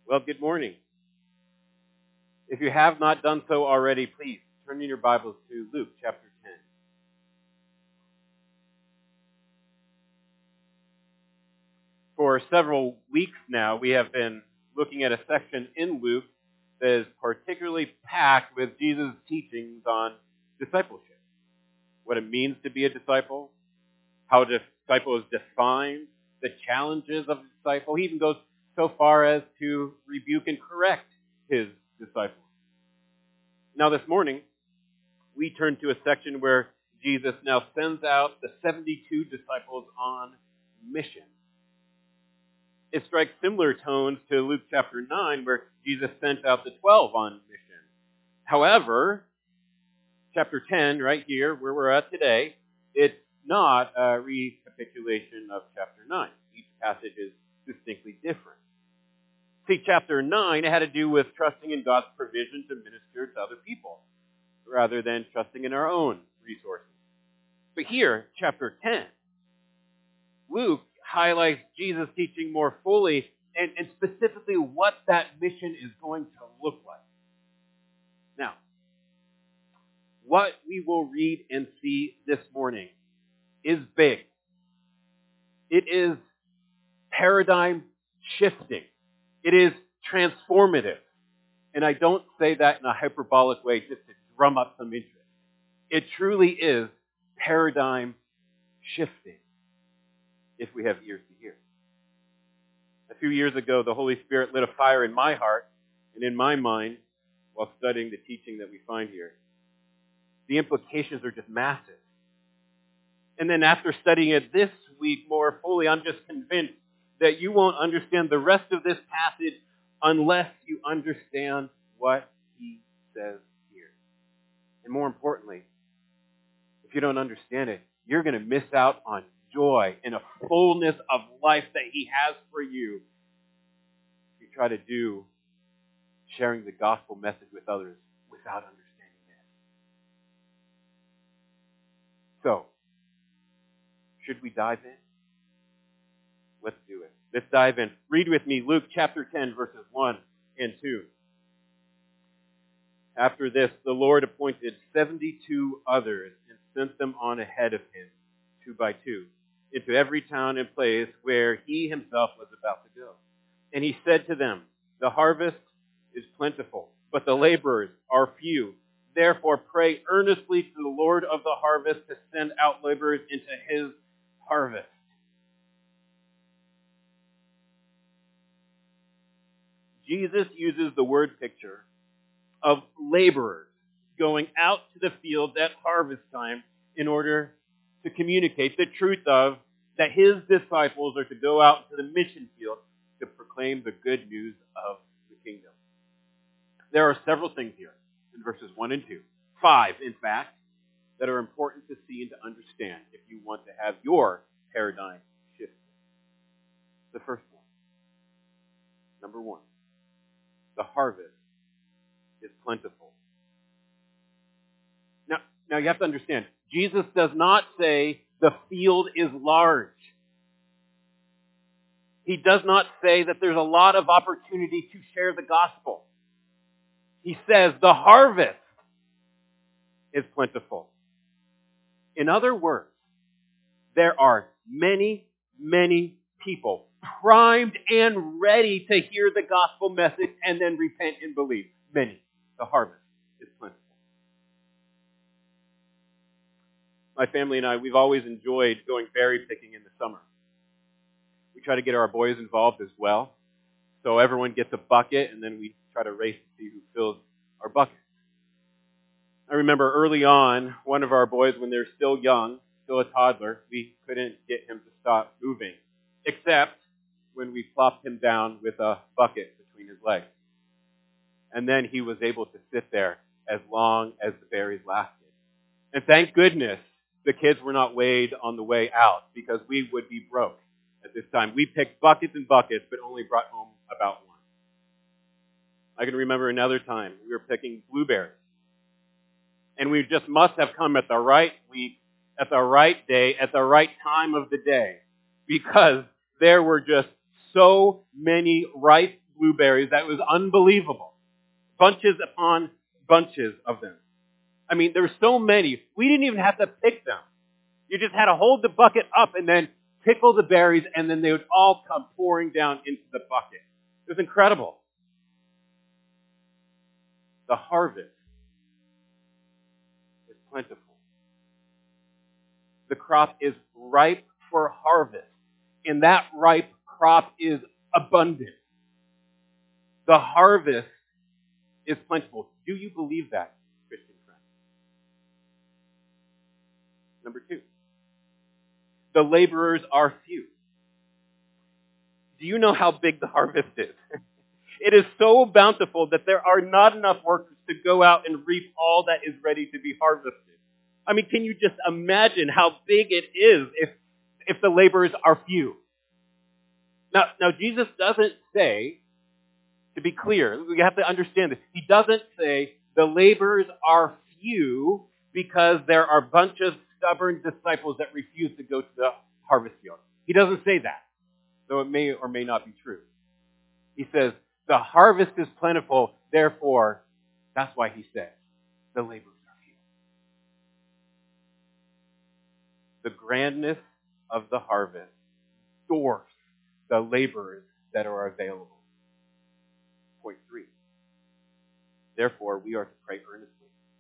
Well, good morning. If you have not done so already, please turn in your Bibles to Luke chapter 10. For several weeks now, we have been looking at a section in Luke that is particularly packed with Jesus' teachings on discipleship, what it means to be a disciple, how a disciple is defined, the challenges of a disciple. He even goes so far as to rebuke and correct his disciples. Now this morning, we turn to a section where Jesus now sends out the 72 disciples on mission. It strikes similar tones to Luke chapter 9, where Jesus sent out the 12 on mission. However, chapter 10, right here, where we're at today, it's not a recapitulation of chapter 9. Each passage is distinctly different. See, chapter 9 had to do with trusting in God's provision to minister to other people, rather than trusting in our own resources. But here, chapter 10, Luke highlights Jesus' teaching more fully and specifically what that mission is going to look like. Now, what we will read and see this morning is big. It is paradigm shifting. It is transformative. And I don't say that in a hyperbolic way just to drum up some interest. It truly is paradigm shifting, if we have ears to hear. A few years ago, the Holy Spirit lit a fire in my heart and in my mind while studying the teaching that we find here. The implications are just massive. And then after studying it this week more fully, I'm just convinced that you won't understand the rest of this passage unless you understand what he says here. And more importantly, if you don't understand it, you're going to miss out on joy and a fullness of life that he has for you if you try to do sharing the gospel message with others without understanding this. So, should we dive in? Let's do it. Let's dive in. Read with me Luke chapter 10, verses 1 and 2. After this, the Lord appointed 72 others and sent them on ahead of him, 2 by 2, into every town and place where he himself was about to go. And he said to them, "The harvest is plentiful, but the laborers are few. Therefore pray earnestly to the Lord of the harvest to send out laborers into his harvest." Jesus uses the word picture of laborers going out to the fields at harvest time in order to communicate the truth of that his disciples are to go out to the mission field to proclaim the good news of the kingdom. There are several things here in verses 1 and 2, 5 in fact, that are important to see and to understand if you want to have your paradigm shifted. The first one, number 1, the harvest is plentiful. Now you have to understand, Jesus does not say the field is large. He does not say that there's a lot of opportunity to share the gospel. He says the harvest is plentiful. In other words, there are many, many people primed and ready to hear the gospel message and then repent and believe. Many. The harvest is plentiful. My family and I, we've always enjoyed going berry picking in the summer. We try to get our boys involved as well. So everyone gets a bucket, and then we try to race to see who fills our bucket. I remember early on, one of our boys, when they're still young, still a toddler, we couldn't get him to stop moving, except when we plopped him down with a bucket between his legs. And then he was able to sit there as long as the berries lasted. And thank goodness the kids were not weighed on the way out, because we would be broke at this time. We picked buckets and buckets, but only brought home about one. I can remember another time we were picking blueberries. And we just must have come at the right week, at the right day, at the right time of the day, because there were just so many ripe blueberries that was unbelievable. Bunches upon bunches of them. I mean, there were so many, we didn't even have to pick them. You just had to hold the bucket up and then pickle the berries, and then they would all come pouring down into the bucket. It was incredible. The harvest is plentiful. The crop is ripe for harvest, and that ripe crop is abundant. The harvest is plentiful. Do you believe that, Christian friend? Number 2, the laborers are few. Do you know how big the harvest is? It is so bountiful that there are not enough workers to go out and reap all that is ready to be harvested. I mean, can you just imagine how big it is if the laborers are few? Now, Jesus doesn't say, to be clear, we have to understand this. He doesn't say the laborers are few because there are a bunch of stubborn disciples that refuse to go to the harvest field. He doesn't say that, though it may or may not be true. He says, the harvest is plentiful, therefore, that's why he says, the laborers are few. The grandness of the harvest dwarfs the laborers that are available. Point 3. Therefore, we are to pray earnestly.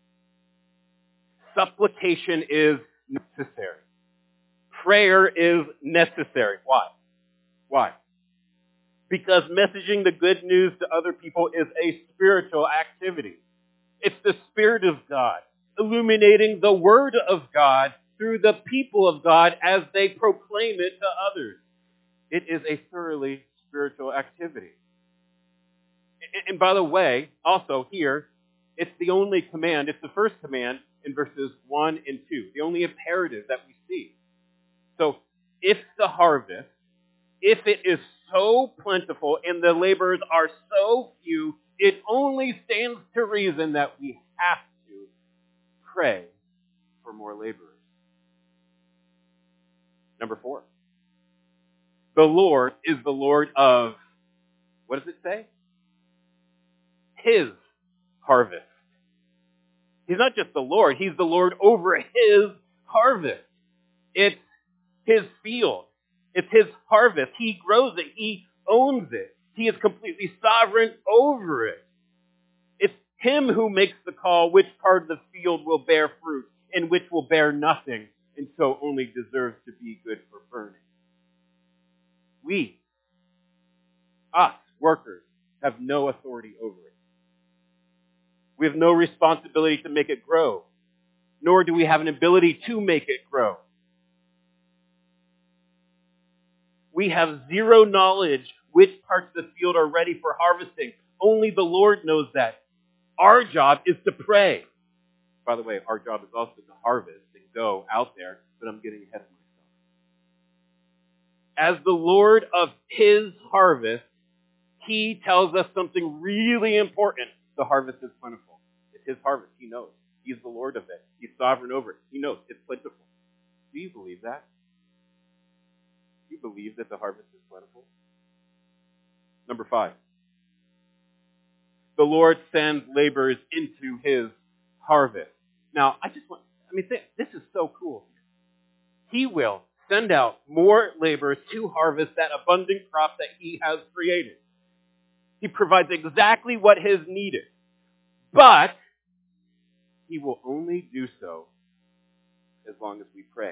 Supplication is necessary. Prayer is necessary. Why? Because messaging the good news to other people is a spiritual activity. It's the Spirit of God illuminating the Word of God through the people of God as they proclaim it to others. It is a thoroughly spiritual activity. And by the way, also here, it's the only command, it's the first command in verses 1 and 2, the only imperative that we see. So, if the harvest, if it is so plentiful and the laborers are so few, it only stands to reason that we have to pray for more laborers. Number 4. The Lord is the Lord of, what does it say? His harvest. He's not just the Lord, He's the Lord over His harvest. It's His field. It's His harvest. He grows it. He owns it. He is completely sovereign over it. It's Him who makes the call which part of the field will bear fruit and which will bear nothing and so only deserves to be good for burning. We, us, workers, have no authority over it. We have no responsibility to make it grow, nor do we have an ability to make it grow. We have zero knowledge which parts of the field are ready for harvesting. Only the Lord knows that. Our job is to pray. By the way, our job is also to harvest and go out there, but I'm getting ahead of myself. As the Lord of His harvest, He tells us something really important. The harvest is plentiful. It's His harvest. He knows. He's the Lord of it. He's sovereign over it. He knows it's plentiful. Do you believe that? Do you believe that the harvest is plentiful? Number 5. The Lord sends laborers into His harvest. Now, this is so cool. He will send out more laborers to harvest that abundant crop that He has created. He provides exactly what is needed. But He will only do so as long as we pray.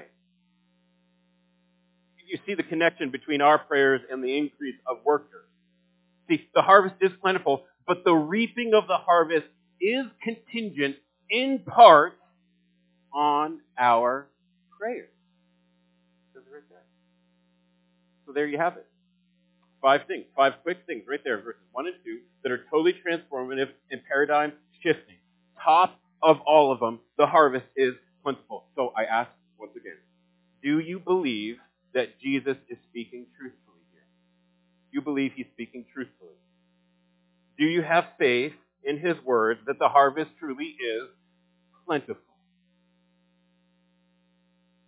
You see the connection between our prayers and the increase of workers. See, the harvest is plentiful, but the reaping of the harvest is contingent in part on our prayers. It says it right there. So there you have it. 5 quick things right there, verses 1 and 2, that are totally transformative and paradigm shifting. Top of all of them, the harvest is plentiful. So I ask once again, do you believe that Jesus is speaking truthfully here? Do you believe He's speaking truthfully? Do you have faith in His word that the harvest truly is plentiful?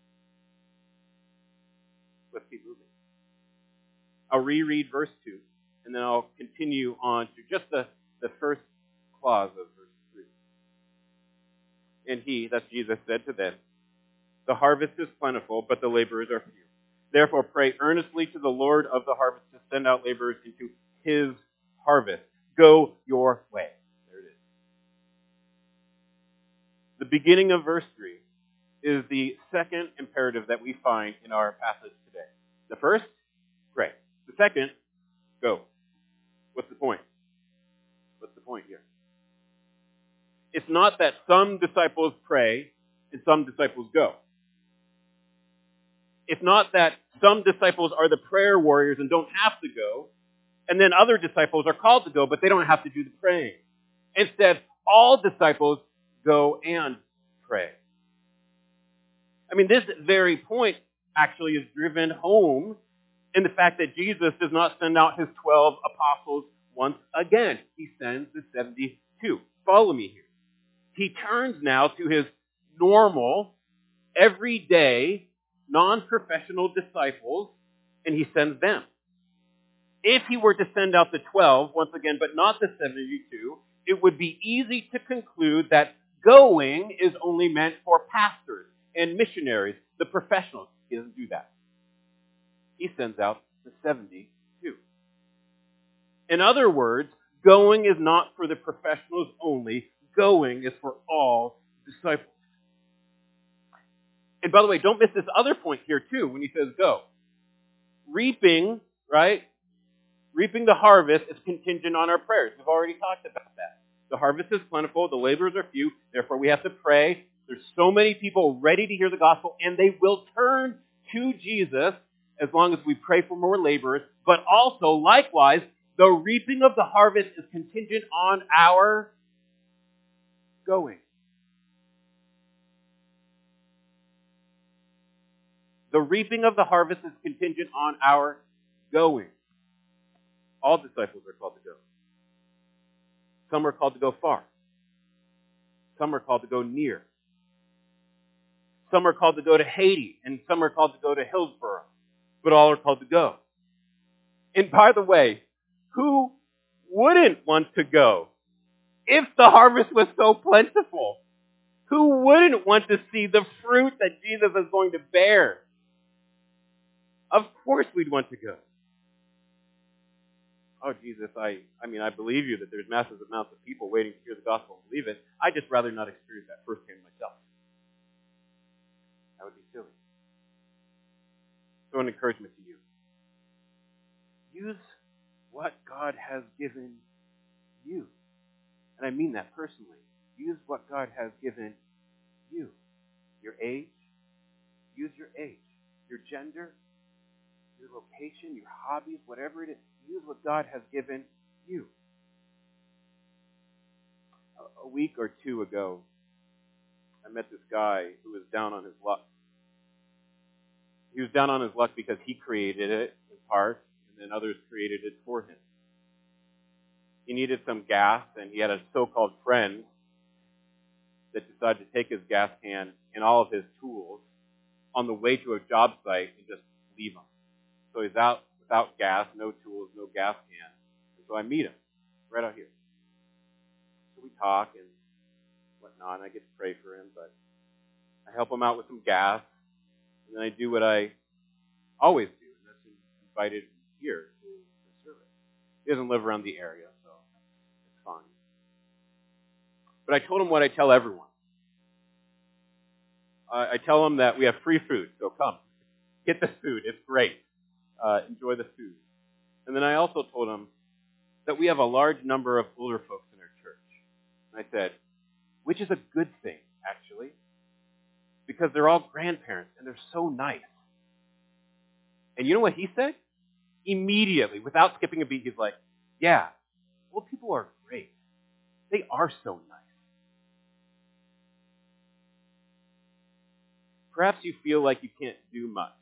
Let's keep moving. I'll reread verse 2. And then I'll continue on to just the first clause of verse 3. And he, that's Jesus, said to them, "The harvest is plentiful, but the laborers are few. Therefore pray earnestly to the Lord of the harvest to send out laborers into his harvest. Go your way." There it is. The beginning of verse 3 is the second imperative that we find in our passage today. The first, pray. The second, go. What's the point? What's the point here? It's not that some disciples pray and some disciples go. It's not that some disciples are the prayer warriors and don't have to go, and then other disciples are called to go, but they don't have to do the praying. Instead, all disciples go and pray. I mean, this very point actually is driven home in the fact that Jesus does not send out his 12 apostles once again. He sends the 72. Follow me here. He turns now to his normal, everyday, non-professional disciples, and he sends them. If he were to send out the 12, once again, but not the 72, it would be easy to conclude that going is only meant for pastors and missionaries, the professionals. He doesn't do that. He sends out the 72. In other words, going is not for the professionals only. Going is for all disciples. And by the way, don't miss this other point here too when he says go. Reaping, right? Reaping the harvest is contingent on our prayers. We've already talked about that. The harvest is plentiful, the laborers are few, therefore we have to pray. There's so many people ready to hear the gospel, and they will turn to Jesus as long as we pray for more laborers. But also, likewise, the reaping of the harvest is contingent on our going. The reaping of the harvest is contingent on our going. All disciples are called to go. Some are called to go far. Some are called to go near. Some are called to go to Haiti, and some are called to go to Hillsborough. But all are called to go. And by the way, who wouldn't want to go if the harvest was so plentiful? Who wouldn't want to see the fruit that Jesus is going to bear? Of course we'd want to go. Oh, Jesus, I believe you that there's massive amounts of people waiting to hear the gospel and believe it. I'd just rather not experience that firsthand myself. That would be silly. So an encouragement to you. Use what God has given you. And I mean that personally. Use what God has given you. Your age. Use your age. Your gender. Your location. Your hobbies. Whatever it is. Use what God has given you. A week or two ago, I met this guy who was down on his luck. He was down on his luck because he created it in part, and then others created it for him. He needed some gas, and he had a so-called friend that decided to take his gas can and all of his tools on the way to a job site and just leave them. So he's out without gas, no tools, no gas can. And so I meet him right out here. So we talk and whatnot, and I get to pray for him, but I help him out with some gas, and then I do what I always do, and that's invited here to the service. He doesn't live around the area, so it's fine. But I told him what I tell everyone. I tell him that we have free food, so come. Get the food. It's great. Enjoy the food. And then I also told him that we have a large number of older folks in our church. And I said, which is a good thing, actually, because they're all grandparents, and they're so nice. And you know what he said? Immediately, without skipping a beat, he's like, yeah, old people are great. They are so nice. Perhaps you feel like you can't do much.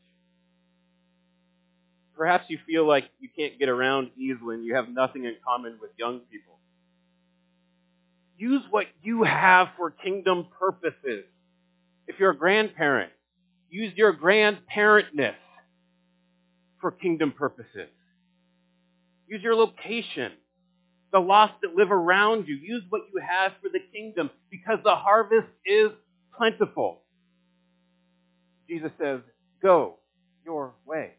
Perhaps you feel like you can't get around easily and you have nothing in common with young people. Use what you have for kingdom purposes. If you're a grandparent, use your grandparentness for kingdom purposes. Use your location. The lost that live around you. Use what you have for the kingdom because the harvest is plentiful. Jesus says, go your way.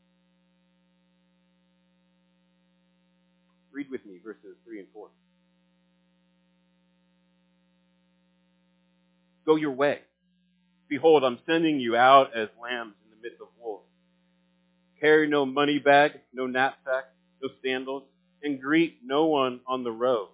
Read with me verses 3 and 4. Go your way. Behold, I'm sending you out as lambs in the midst of wolves. Carry no money bag, no knapsack, no sandals, and greet no one on the road.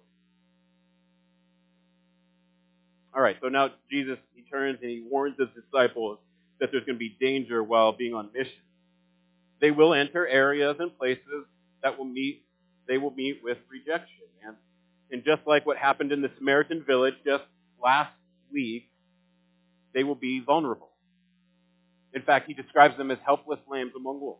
All right, so now Jesus, he turns and he warns his disciples that there's going to be danger while being on mission. They will enter areas and places that they will meet with rejection. And just like what happened in the Samaritan village just last week, they will be vulnerable. In fact, he describes them as helpless lambs among wolves.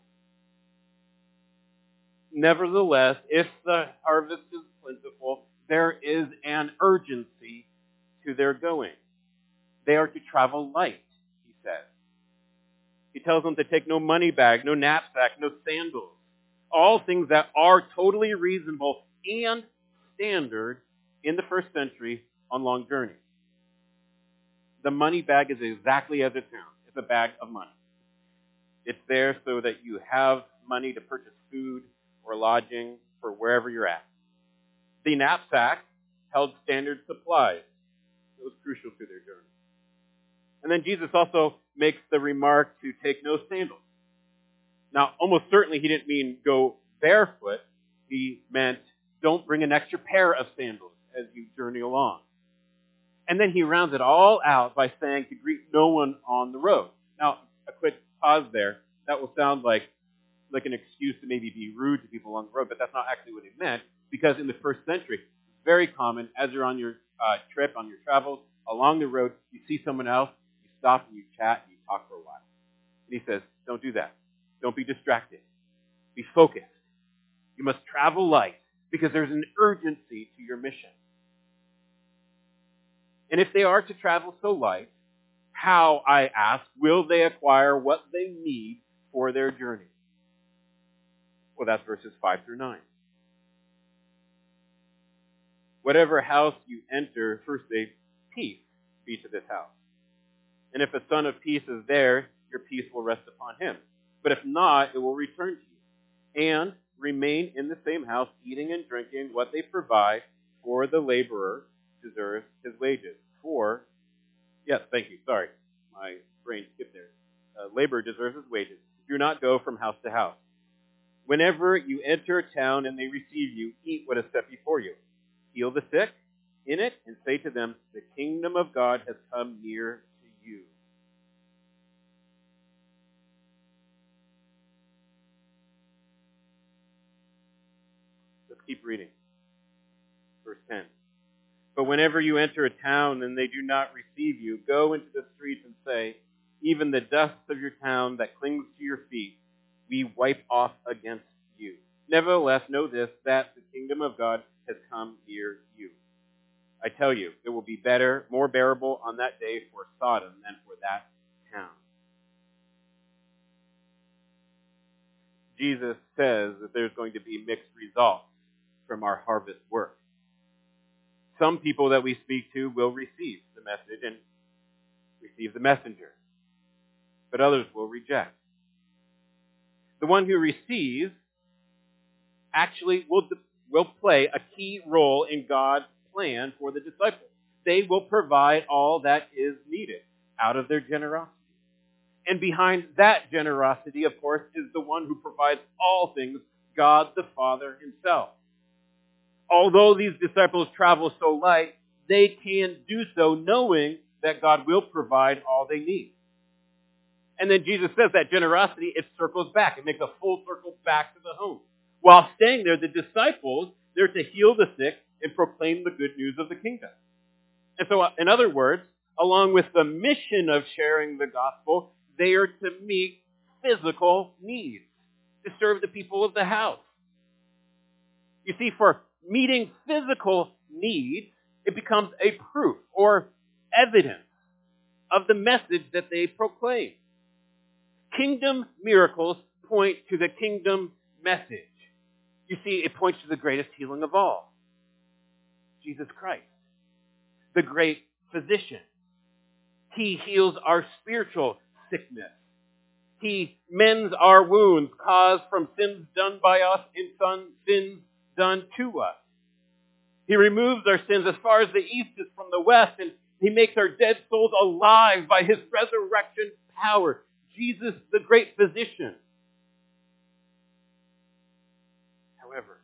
Nevertheless, if the harvest is plentiful, there is an urgency to their going. They are to travel light, he says. He tells them to take no money bag, no knapsack, no sandals. All things that are totally reasonable and standard in the first century on long journeys. The money bag is exactly as it sounds. It's a bag of money. It's there so that you have money to purchase food or lodging for wherever you're at. The knapsack held standard supplies. It was crucial to their journey. And then Jesus also makes the remark to take no sandals. Now, almost certainly he didn't mean go barefoot. He meant don't bring an extra pair of sandals as you journey along. And then he rounds it all out by saying to greet no one on the road. Now, a quick pause there. That will sound like an excuse to maybe be rude to people along the road, but that's not actually what he meant, because in the first century, it's very common as you're on your trip, on your travels, along the road, you see someone else, you stop and you chat and you talk for a while. And he says, don't do that. Don't be distracted. Be focused. You must travel light because there's an urgency to your mission. And if they are to travel so light, how, I ask, will they acquire what they need for their journey? Well, that's verses 5 through 9. Whatever house you enter, first say, peace be to this house. And if a son of peace is there, your peace will rest upon him. But if not, it will return to you. And remain in the same house, eating and drinking what they provide, for the laborer deserves his wages. Thank you, sorry. My brain skipped there. Laborer deserves his wages. Do not go from house to house. Whenever you enter a town and they receive you, eat what is set before you. Heal the sick in it and say to them, the kingdom of God has come near to you. Let's keep reading. Verse 10. But whenever you enter a town and they do not receive you, go into the streets and say, even the dust of your town that clings to your feet, we wipe off against you. Nevertheless, know this, that the kingdom of God has come near you. I tell you, it will be better, more bearable on that day for Sodom than for that town. Jesus says that there's going to be mixed results from our harvest work. Some people that we speak to will receive the message and receive the messenger, but others will reject. The one who receives actually will play a key role in God's plan for the disciples. They will provide all that is needed out of their generosity. And behind that generosity, of course, is the one who provides all things, God the Father himself. Although these disciples travel so light, they can do so knowing that God will provide all they need. And then Jesus says that generosity, it circles back. It makes a full circle back to the home. While staying there, the disciples, they're to heal the sick and proclaim the good news of the kingdom. And so, in other words, along with the mission of sharing the gospel, they are to meet physical needs, to serve the people of the house. You see, for meeting physical needs, it becomes a proof or evidence of the message that they proclaim. Kingdom miracles point to the kingdom message. You see, it points to the greatest healing of all, Jesus Christ, the great physician. He heals our spiritual sickness. He mends our wounds caused from sins done by us and sins done to us. He removes our sins as far as the east is from the west, and He makes our dead souls alive by His resurrection power. Jesus, the great physician. However,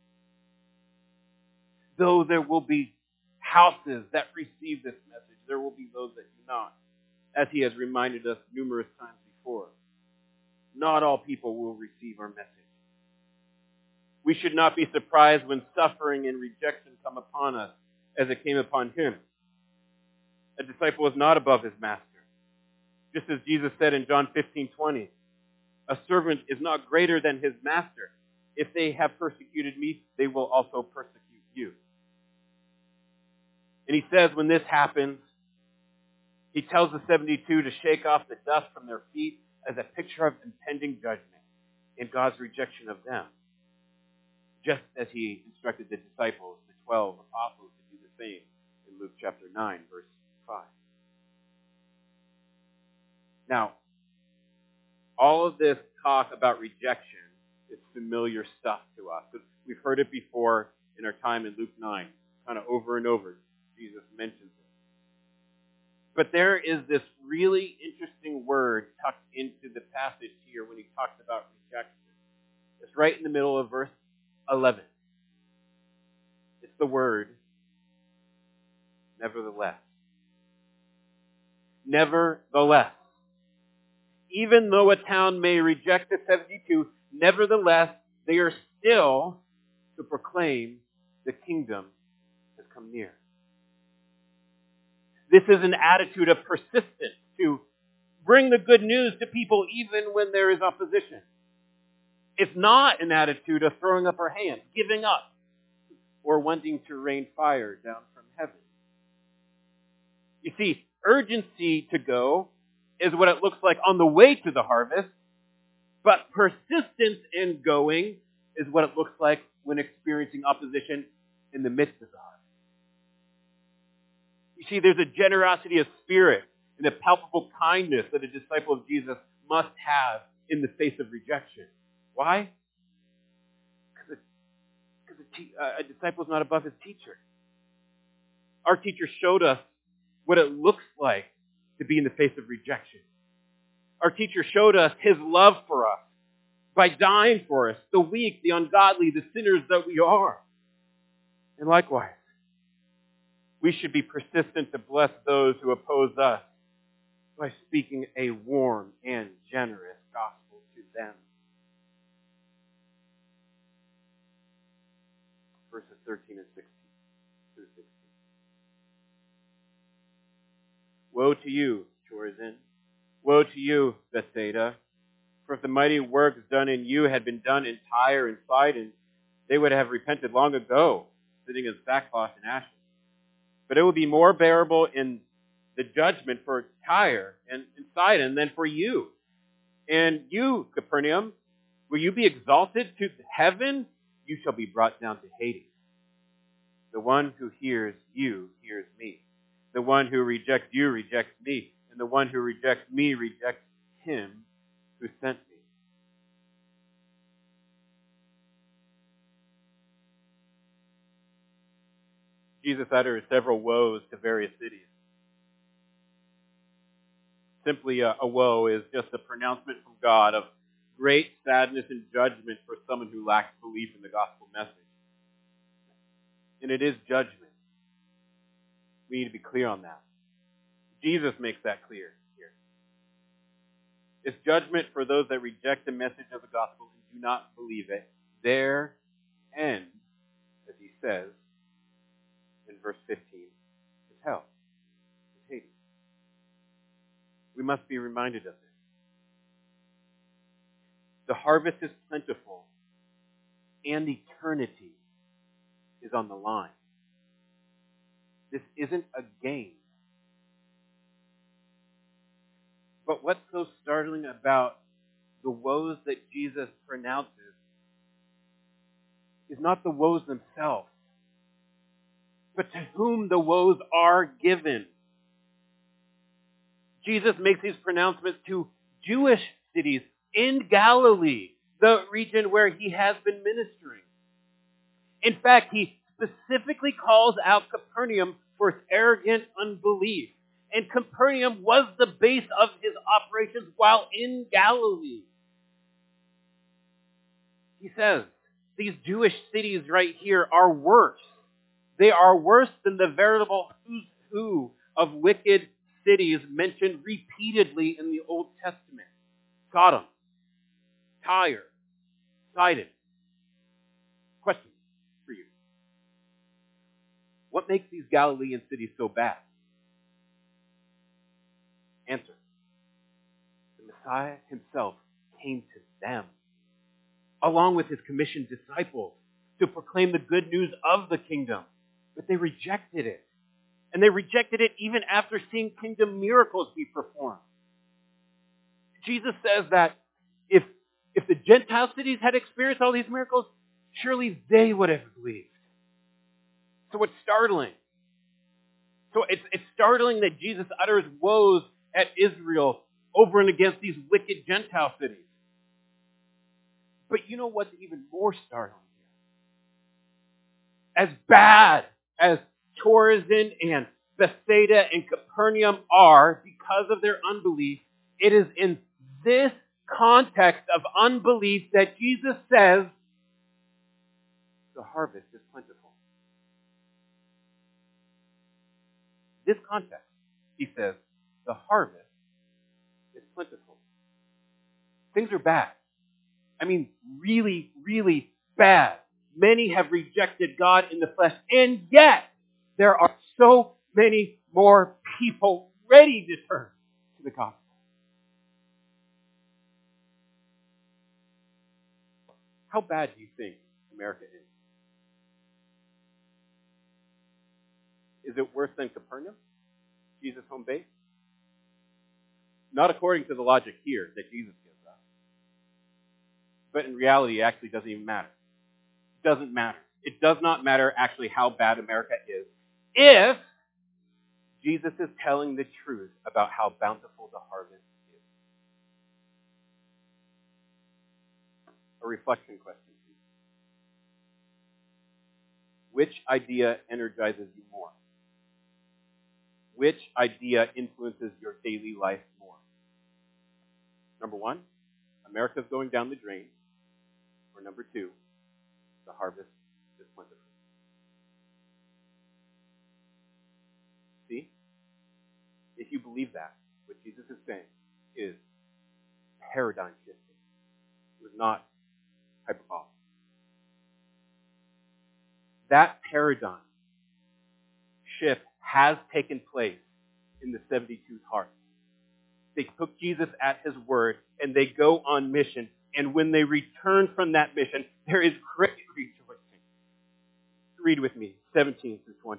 though there will be houses that receive this message, there will be those that do not, as He has reminded us numerous times before. Not all people will receive our message. We should not be surprised when suffering and rejection come upon us as it came upon Him. A disciple is not above his master. Just as Jesus said in John 15:20, a servant is not greater than his master. If they have persecuted me, they will also persecute you. And He says when this happens, He tells the 72 to shake off the dust from their feet as a picture of impending judgment and God's rejection of them. Just as He instructed the disciples, the 12 apostles, to do the same in Luke chapter 9, verse 5. Now, all of this talk about rejection is familiar stuff to us. We've heard it before in our time in Luke 9, kind of over and over. Jesus mentions it. But there is this really interesting word tucked into the passage here when He talks about rejection. It's right in the middle of verse 11. It's the word, nevertheless. Nevertheless. Even though a town may reject the 72, nevertheless, they are still to proclaim the kingdom has come near. This is an attitude of persistence to bring the good news to people even when there is opposition. It's not an attitude of throwing up our hands, giving up, or wanting to rain fire down from heaven. You see, urgency to go is what it looks like on the way to the harvest, but persistence in going is what it looks like when experiencing opposition in the midst of the harvest. You see, there's a generosity of spirit and a palpable kindness that a disciple of Jesus must have in the face of rejection. Why? Because a disciple is not above his teacher. Our teacher showed us what it looks like to be in the face of rejection. Our teacher showed us His love for us by dying for us, the weak, the ungodly, the sinners that we are. And likewise, we should be persistent to bless those who oppose us by speaking a warm and generous gospel to them. Verses 13 and 16 through 16. Woe to you, Chorazin! Woe to you, Bethsaida! For if the mighty works done in you had been done in Tyre and Sidon, they would have repented long ago, sitting in sackcloth and ashes. But it will be more bearable in the judgment for Tyre and Sidon than for you. And you, Capernaum, will you be exalted to heaven? You shall be brought down to Hades. The one who hears you hears me. The one who rejects you rejects me. And the one who rejects me rejects Him who sent me. Jesus utters several woes to various cities. Simply a woe is just a pronouncement from God of great sadness and judgment for someone who lacks belief in the gospel message. And it is judgment. We need to be clear on that. Jesus makes that clear here. It's judgment for those that reject the message of the gospel and do not believe it. Their end, as He says in verse 15, is hell. It's Hades. We must be reminded of this. The harvest is plentiful, and eternity is on the line. This isn't a game. But what's so startling about the woes that Jesus pronounces is not the woes themselves, but to whom the woes are given. Jesus makes these pronouncements to Jewish cities in Galilee, the region where he has been ministering. In fact, he specifically calls out Capernaum for its arrogant unbelief. And Capernaum was the base of his operations while in Galilee. He says, these Jewish cities right here are worse. They are worse than the veritable who's who of wicked cities mentioned repeatedly in the Old Testament. Sodom, Tyre, Sidon. Question for you. What makes these Galilean cities so bad? Answer. The Messiah himself came to them, along with his commissioned disciples, to proclaim the good news of the kingdom. But they rejected it. And they rejected it even after seeing kingdom miracles be performed. Jesus says that if the Gentile cities had experienced all these miracles, surely they would have believed. So it's startling. So it's startling that Jesus utters woes at Israel over and against these wicked Gentile cities. But you know what's even more startling here? As bad as Chorazin and Bethsaida and Capernaum are because of their unbelief, it is in this context of unbelief that Jesus says, the harvest is plentiful. This context, he says, the harvest is plentiful. Things are bad. I mean, really, really bad. Many have rejected God in the flesh, and yet there are so many more people ready to turn to the gospel. How bad do you think America is? Is it worse than Capernaum, Jesus' home base? Not according to the logic here that Jesus gives us. But in reality, it actually doesn't even matter. It doesn't matter. It does not matter actually how bad America is if Jesus is telling the truth about how bountiful the harvest is. A reflection question. Which idea energizes you more? Which idea influences your daily life more? Number one, America's going down the drain. Or number two, the harvest is plentiful. See? If you believe that, what Jesus is saying is paradigm shifting. It was not hyperbolic. That paradigm shift has taken place in the 72's heart. They took Jesus at his word, and they go on mission. And when they return from that mission, there is great rejoicing. Read with me, 17 through 20.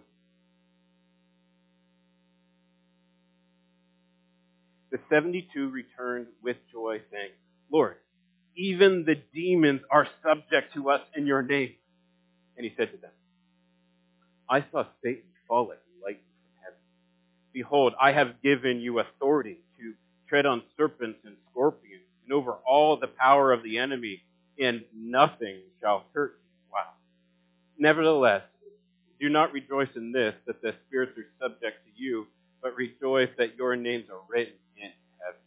The 72 returned with joy, saying, Lord, even the demons are subject to us in your name. And he said to them, I saw Satan fall like lightning from heaven. Behold, I have given you authority to tread on serpents and scorpions and over all the power of the enemy, and nothing shall hurt you. Wow. Nevertheless, do not rejoice in this, that the spirits are subject to you, but rejoice that your names are written in heaven.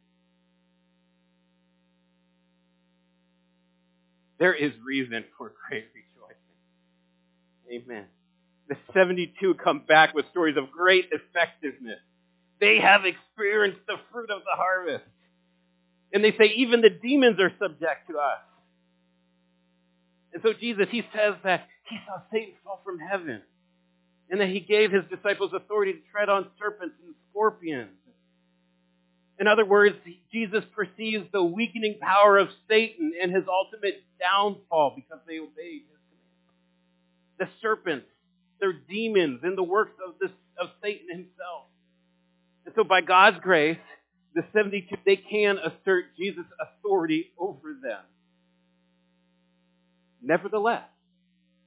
There is reason for great rejoicing. Amen. The 72 come back with stories of great effectiveness. They have experienced the fruit of the harvest. And they say, even the demons are subject to us. And so Jesus, he says that he saw Satan fall from heaven. And that he gave his disciples authority to tread on serpents and scorpions. In other words, Jesus perceives the weakening power of Satan and his ultimate downfall because they obeyed his command. The serpents, they're demons in the works of Satan himself. And so by God's grace, the 72, they can assert Jesus' authority over them. Nevertheless,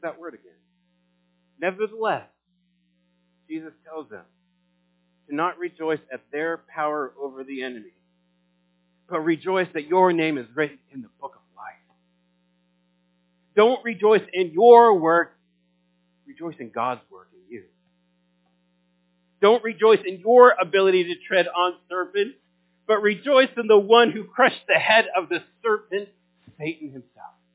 There's that word again. Nevertheless, Jesus tells them to not rejoice at their power over the enemy, but rejoice that your name is written in the book of life. Don't rejoice in your work. Rejoice in God's work in you. Don't rejoice in your ability to tread on serpents, but rejoice in the one who crushed the head of the serpent, Satan himself.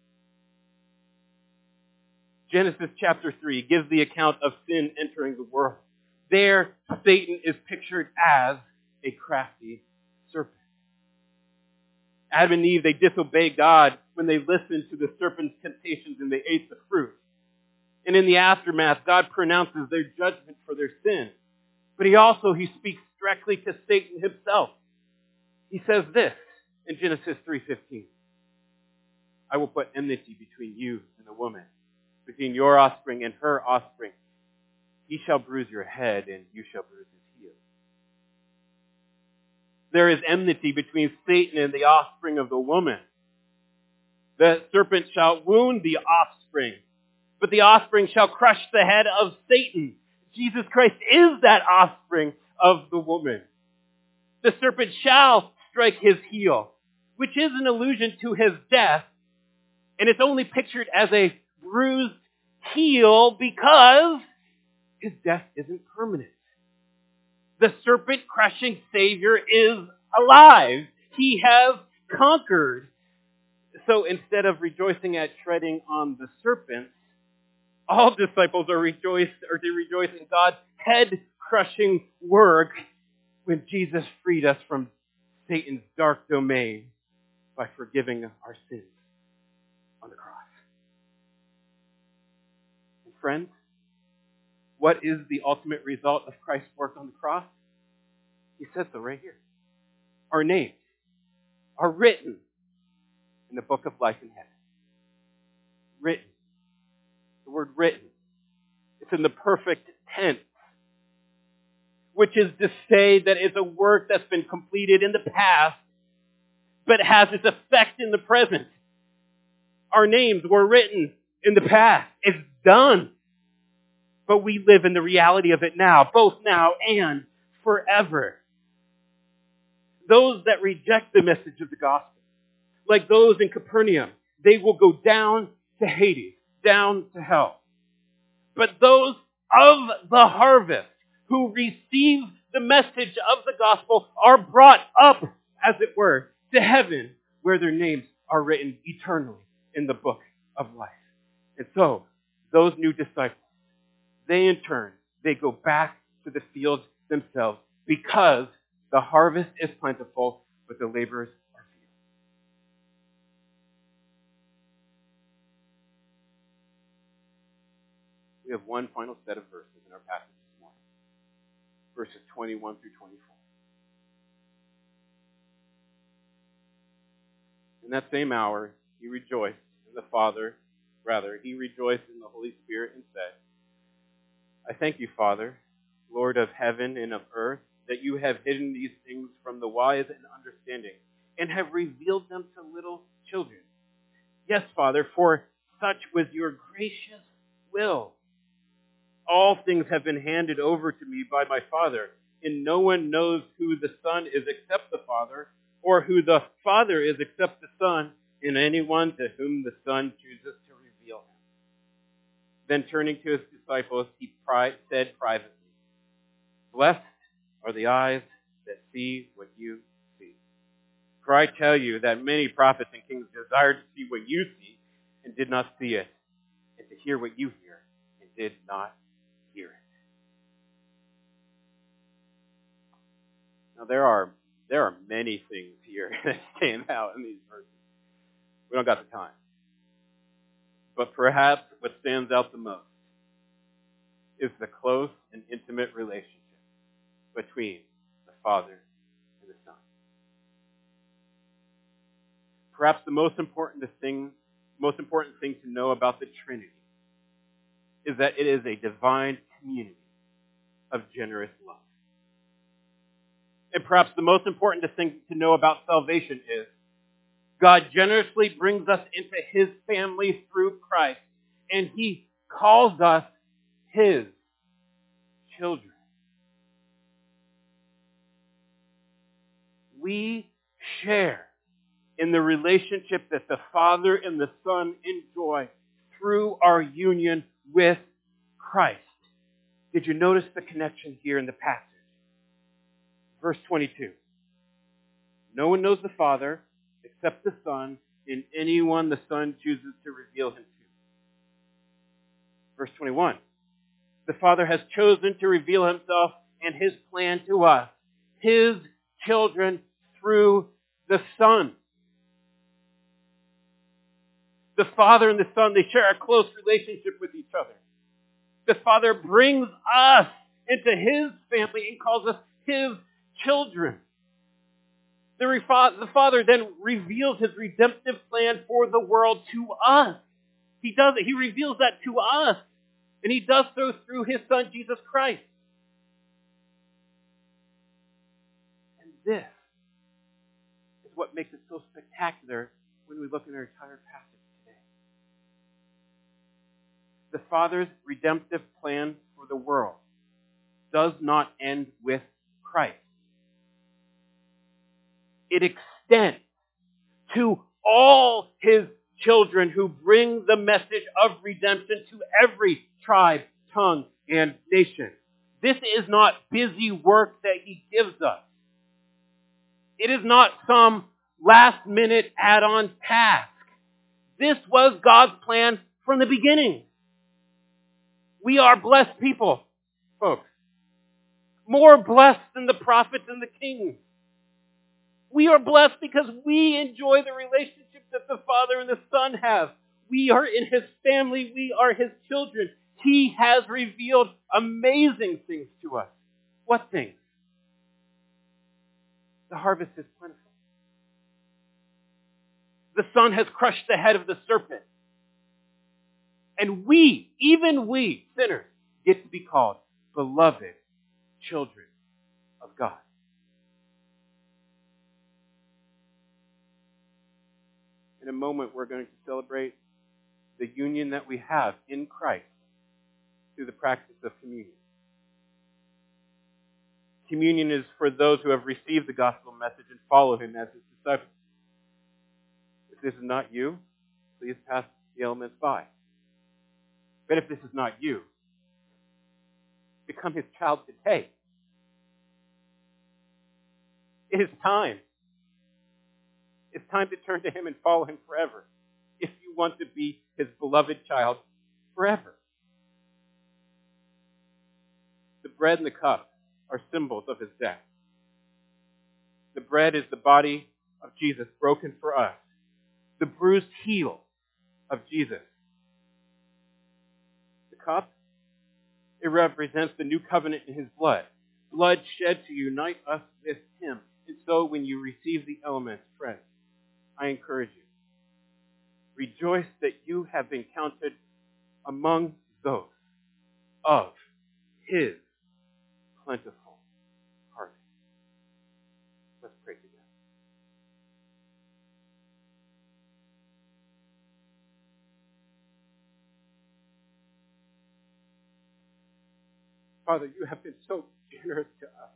Genesis chapter 3 gives the account of sin entering the world. There, Satan is pictured as a crafty serpent. Adam and Eve, they disobeyed God when they listened to the serpent's temptations and they ate the fruit. And in the aftermath, God pronounces their judgment for their sin. But he speaks directly to Satan himself. He says this in Genesis 3:15. I will put enmity between you and the woman, between your offspring and her offspring. He shall bruise your head, and you shall bruise his heel. There is enmity between Satan and the offspring of the woman. The serpent shall wound the offspring, but the offspring shall crush the head of Satan. Jesus Christ is that offspring of the woman. The serpent shall strike his heel, which is an allusion to his death, and it's only pictured as a bruised heel because his death isn't permanent. The serpent-crushing Savior is alive. He has conquered. So instead of rejoicing at treading on the serpent, all disciples are to rejoice in God's head-crushing work when Jesus freed us from Satan's dark domain by forgiving our sins on the cross. And friends, what is the ultimate result of Christ's work on the cross? He says so right here. Our names are written in the book of life in heaven. Written. The word written. It's in the perfect tense, which is to say that it's a work that's been completed in the past, but has its effect in the present. Our names were written in the past. It's done. But we live in the reality of it now, both now and forever. Those that reject the message of the gospel, like those in Capernaum, they will go down to Hades, down to hell. But those of the harvest who receive the message of the gospel are brought up, as it were, to heaven, where their names are written eternally in the book of life. And so, those new disciples, they in turn, they go back to the fields themselves because the harvest is plentiful, but the laborers are few. We have one final set of verses in our passage this morning. Verses 21 through 24. In that same hour, he rejoiced in the Father. He rejoiced in the Holy Spirit and said, I thank you, Father, Lord of heaven and of earth, that you have hidden these things from the wise and understanding, and have revealed them to little children. Yes, Father, for such was your gracious will. All things have been handed over to me by my Father, and no one knows who the Son is except the Father, or who the Father is except the Son, and anyone to whom the Son chooses to reveal him. Then turning to his disciples, he said privately, Blessed are the eyes that see what you see. For I tell you that many prophets and kings desired to see what you see and did not see it, and to hear what you hear and did not hear it. Now there are many things here that stand out in these verses. We don't got the time. But perhaps what stands out the most is the close and intimate relationship between the Father and the Son. Perhaps the most important thing to know about the Trinity is that it is a divine community of generous love. And perhaps the most important thing to know about salvation is God generously brings us into his family through Christ, and he calls us His children. We share in the relationship that the Father and the Son enjoy through our union with Christ. Did you notice the connection here in the passage? Verse 22. No one knows the Father except the Son, and anyone the Son chooses to reveal Him to. Verse 21. The Father has chosen to reveal Himself and His plan to us, His children, through the Son. The Father and the Son, they share a close relationship with each other. The Father brings us into His family and calls us His children. The Father then reveals His redemptive plan for the world to us. He does it. He reveals that to us. And He does so through His Son, Jesus Christ. And this is what makes it so spectacular when we look at our entire passage today. The Father's redemptive plan for the world does not end with Christ. It extends to all His children who bring the message of redemption to every tribe, tongue, and nation. This is not busy work that He gives us. It is not some last-minute add-on task. This was God's plan from the beginning. We are blessed people, folks. More blessed than the prophets and the kings. We are blessed because we enjoy the relationship that the Father and the Son have. We are in His family. We are His children. He has revealed amazing things to us. What things? The harvest is plentiful. The Son has crushed the head of the serpent. And we, even we, sinners, get to be called beloved children of God. In a moment, we're going to celebrate the union that we have in Christ through the practice of communion. Communion is for those who have received the gospel message and follow Him as His disciples. If this is not you, please pass the elements by. But if this is not you, become His child today. It is time. It's time to turn to Him and follow Him forever if you want to be His beloved child forever. The bread and the cup are symbols of His death. The bread is the body of Jesus broken for us. The bruised heel of Jesus. The cup, it represents the new covenant in His blood. Blood shed to unite us with Him. And so when you receive the elements, friends, I encourage you. Rejoice that you have been counted among those of His plentiful harvest. Let's pray together. Father, you have been so generous to us.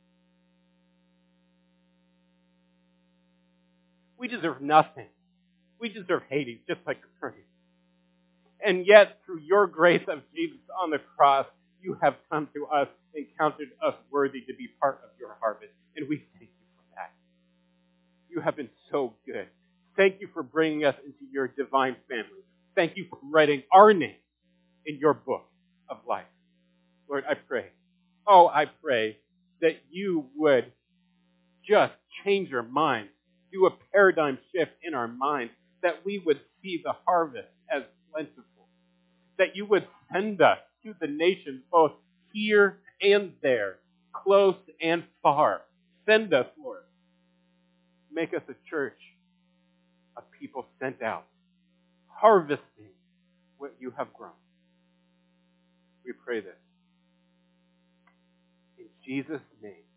We deserve nothing. We deserve Hades, just like Capernaum. And yet, through your grace of Jesus on the cross, you have come to us and counted us worthy to be part of your harvest. And we thank you for that. You have been so good. Thank you for bringing us into your divine family. Thank you for writing our name in your book of life. Lord, I pray that you would just change our minds, do a paradigm shift in our minds, that we would see the harvest as plentiful, that you would send us to the nations both here and there, close and far. Send us, Lord. Make us a church of people sent out, harvesting what you have grown. We pray this. In Jesus' name.